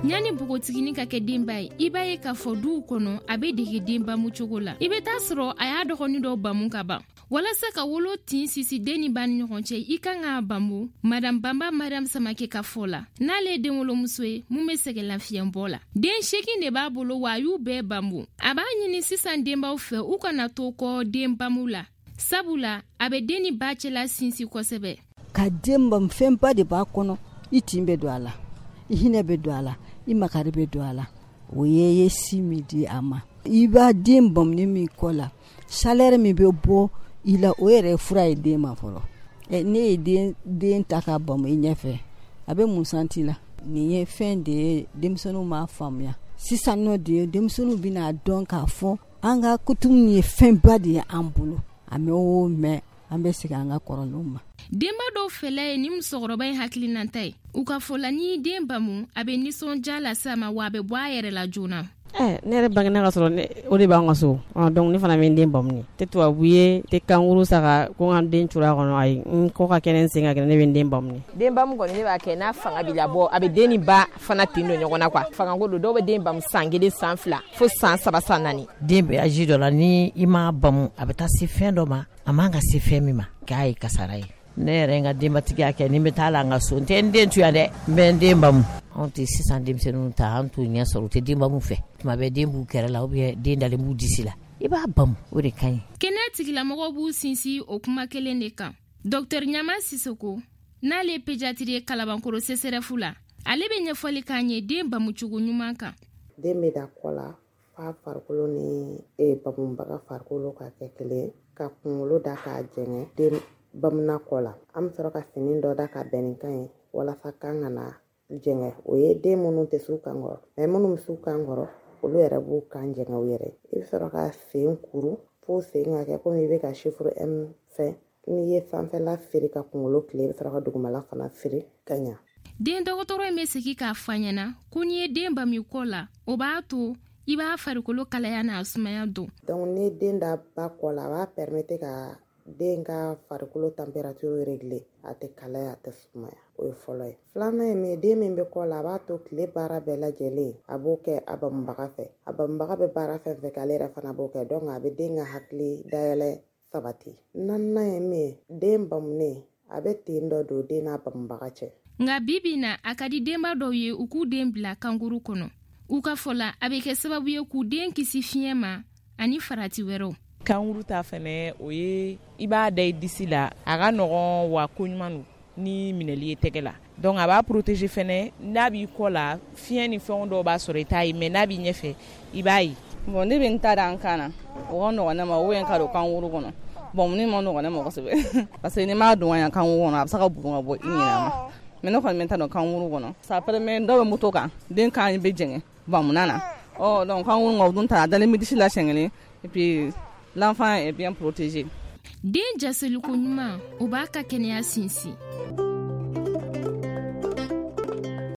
ɲani bogotigini ka kɛ denba ye I b'a ye k'a fɔ duw kɔnɔ a bɛ dege denbamu cogo la. I bɛ taa sɔrɔ a y'a dɔgɔnin dɔ bamu ka ban. Walasa ka wolo tin sisi den ni ba ni ɲɔgɔn cɛ I kan k'a bamu Madame Bamba Mariam Samake ka fɔ la. N'ale ye den wolomuso ye mun bɛ sɛgɛn lafiɲɛbɔ la. Den 8 de b'a bolo wa a y'u bɛɛ bamu. A b'a ɲini sisan denbaw fɛ u kana to kɔ den bamu la. Sabula a bɛ den ni ba cɛla sinsin kosɛbɛ. Ka den bam fɛnba de b'a kɔnɔ I tin bɛ don a la I hinɛ bɛ don a la I makari bɛ don a la o ye si min di a ma I b'a den bam ni min kɔ la salaire min bɛ bɔ I la o yɛrɛ fura ye den ma fɔlɔ ne ye den ta ka bamu I ɲɛfɛ a bɛ mun santi la nin ye fɛn de ye denmisɛnninw m'a faamuya sisan nɔ de denmisɛnninw bɛna dɔn k'a fɔ an ka coutume ye fɛnba de ye an bolo a mɛ o mɛ an bɛ segin an ka kɔrɔlenw ma. Denba dɔw fɛla ye ni musokɔrɔba in hakilinata ye u ka fɔ la ni den bamu a bɛ nisɔndiya lase a ma wa a bɛ bɔ a yɛrɛ la joona. Ne yɛrɛ bangena ka sɔrɔ o de b'an ka so donc ne fana bɛ n den bamu ni tɛ tubabu ye tɛ kankuru saga ko n ka den cura kɔnɔ ayi n kɔ ka kɛnɛ n sen ka kɛnɛ ne bɛ n den bamu ni. Den bamu kɔni ne b'a kɛ n'a fanga b'i labɔ a bɛ den ni ba fana tin don ɲɔgɔn na quoi fangako don dɔw bɛ den bamu san 1 san 2 fo san 3 san 4. Den bɛ âge dɔ la ni I ma bamu a bɛ taa se fɛn dɔ ma a man ka se fɛn min ma k'a ye kasara ye. Ne yɛrɛ n ka denbatigiya kɛ ni n bɛ taa la n ka so n tɛ n den to yan dɛ n bɛ n den bamu. Anw tɛ sisan denmisɛnninw ta an t'u ɲɛ sɔrɔ u tɛ den bamu fɛ tuma bɛɛ den b'u kɛrɛ la ou bien den dalen b'u disi la I b'a bamu o de ka ɲi. Kɛnɛya tigilamɔgɔw b'u sinsin o kuma kelen de kan. Dr Ɲama Sisoko n'ale ye pédiatrie ye Kalabankoro CSRF la ale bɛ ɲɛfɔli k'an ye den bamu cogo ɲuman kan. Den bɛ da kɔ la f'a farikolo ni bamubaga farikolo ka kɛ kelen ka kunkolo da k'a jɛngɛ den bamuna kɔ la an bɛ sɔrɔ ka fini dɔ da ka bɛn nin kan ye walasa kan ka na jɛngɛ o ye den minnu tɛ s'u kan kɔrɔ mais minnu bɛ s'u kan kɔrɔ olu yɛrɛ b'u kan jɛngɛ u yɛrɛ I bɛ sɔrɔ ka sen kuru fo sen ka kɛ komi I bɛ ka chiffre M fɛ n'i ye sanfɛla firi ka kunkolo tile I bɛ sɔrɔ ka dugumala fana firi ka ɲa. Den dɔgɔtɔrɔ in bɛ segin k'a fɔ ɲɛna ko n'i ye den bamu kɔ la o b'a to I b'a farikolo kalaya n'a sumaya don. Donc ni den da ba kɔ la a b'a permettre ka den ka farikolo température régler a tɛ kalaya a tɛ sumaya o ye fɔlɔ ye. Filanan ye min den min bɛ kɔ la a b'a to tile baara bɛɛ lajɛlen a b'o kɛ a bamubaga fɛ a bamubaga bɛ baara fɛn fɛn kɛ ale yɛrɛ fana b'o kɛ donc a bɛ den ka hakili dayɛlɛ sabati. Naaninan ye min den bamunen a bɛ ten dɔ don den n'a bamubaga cɛ. Nka bibi na a ka di denba dɔw ye u k'u den bila kankuru kɔnɔ u ka fɔ la a bɛ kɛ sababu ye k'u den kisi fiɲɛ ma ani farati wɛrɛw. Kankuru ta fɛnɛ o ye I b'a da I disi la a ka nɔgɔn wa ko ɲuman don ni minɛli ye tɛgɛ la donc a b'a protéger fɛnɛ n'a b'i kɔ la fiɲɛ ni fɛn dɔw b'a sɔrɔ I t'a ye mais n'a b'i ɲɛfɛ I b'a ye. Bon ne bɛ n ta da an kan na o ka nɔgɔn ne ma ou bien ka don kankuru kɔnɔ bon ne ma nɔgɔn ne ma kosɛbɛ parce que ni m'a don yan kankuru kɔnɔ a bɛ se ka bugun ka bɔ I ɲinɛ ma mais ne kɔni bɛ n ta don kankuru kɔnɔ ça permet dɔw bɛ moto kan den kan bɛ jɛngɛ bamuna na donc kankuru ka o dun ta a dalen bɛ disi la siɲɛ kelen et puis l'enfant est bien protégé. Den jaseliku ɲuman o b'a ka kɛnɛya sinsin